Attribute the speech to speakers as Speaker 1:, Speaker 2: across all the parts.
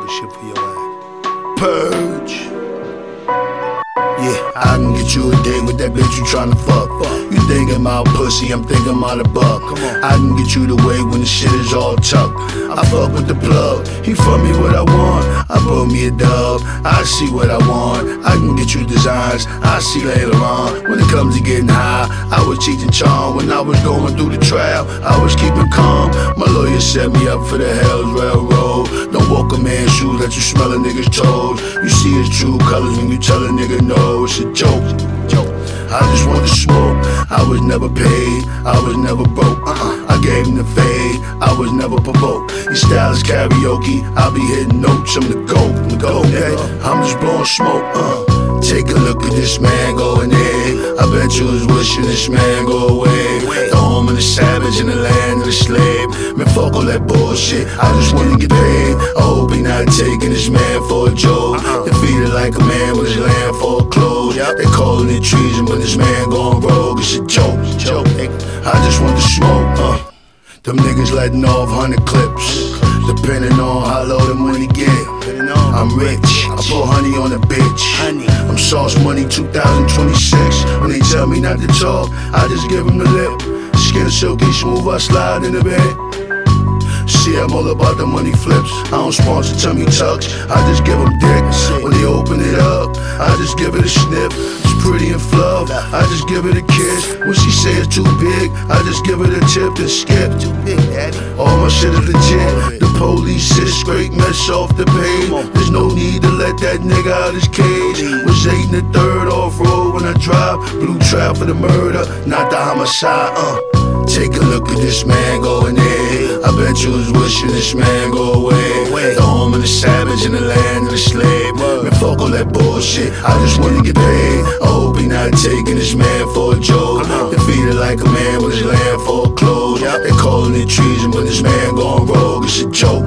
Speaker 1: shit for your ass. Purge. Yeah, I can get you a date with that bitch you tryna fuck. You thinking about pussy, I'm thinking about a buck. I can get you the way when the shit is all tucked. I fuck with the plug, he fuck me what I want. I brought me a dub, I see what I want. I can get you designs, I see later on. When it comes to getting high, I was cheating charm. When I was going through the trial, I was keeping calm. My lawyer set me up for the Hell's Railroad. Don't walk a man's shoes, let you smell a nigga's toes. You see his true colors when you tell a nigga no. It's a joke. I just want to smoke. I was never paid, I was never broke. I gave him the fade, I was never provoked. Your style is karaoke, I'll be hitting notes. I'm the GOAT, okay? I'm just blowing smoke. Take a look at this man going in. I bet you was wishing this man go away. The home of the savage and the land of the slave. Man, fuck all that bullshit, I just wanna get paid. I hope he not taking this man for a joke. Defeated like a man with his land foreclosed. They calling it treason, but this man going rogue. It's a joke. I just want to smoke. Them niggas letting off 100 clips, depending on how low the money get. I'm rich, I put honey on a bitch. I'm Sauce Money 2026. When they tell me not to talk, I just give them the lip. Skin silky smooth, I slide in the bed. See, I'm all about the money flips. I don't sponsor tummy tucks, I just give them dick. When they open it up, I just give it a sniff. It's pretty and fluff, I just give it a kiss. When she say it's too big, I just give it a tip and skip. Too big, daddy. All my shit is legit. The police is straight mess off the page. There's no need to let that nigga out his cage. Was 8 in the third off-road when I drive. Blue trap for the murder, not the homicide. Take a look at this man going in. I bet you was wishing this man go away. The home of the savage and the land of the slave. Man, fuck all that bullshit, I just wanna get paid. I hope he not taking this man for a joke. Defeated like a man with his land foreclosed. They calling it treason, but this man going rogue. It's a joke.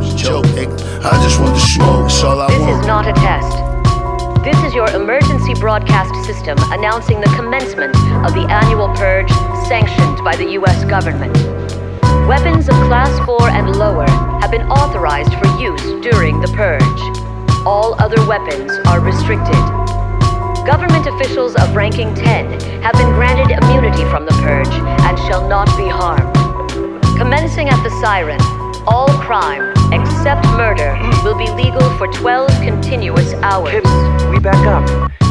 Speaker 1: I just want to smoke, that's all I want.
Speaker 2: This is not a test. This is your emergency broadcast system announcing the commencement of the annual purge sanctioned by the U.S. government. Weapons of Class 4 and lower have been authorized for use during the purge. All other weapons are restricted. Government officials of ranking 10 have been granted immunity from the purge and shall not be harmed. Commencing at the siren, all crime, except murder, will be legal for 12 continuous hours.
Speaker 3: Kips, we back up.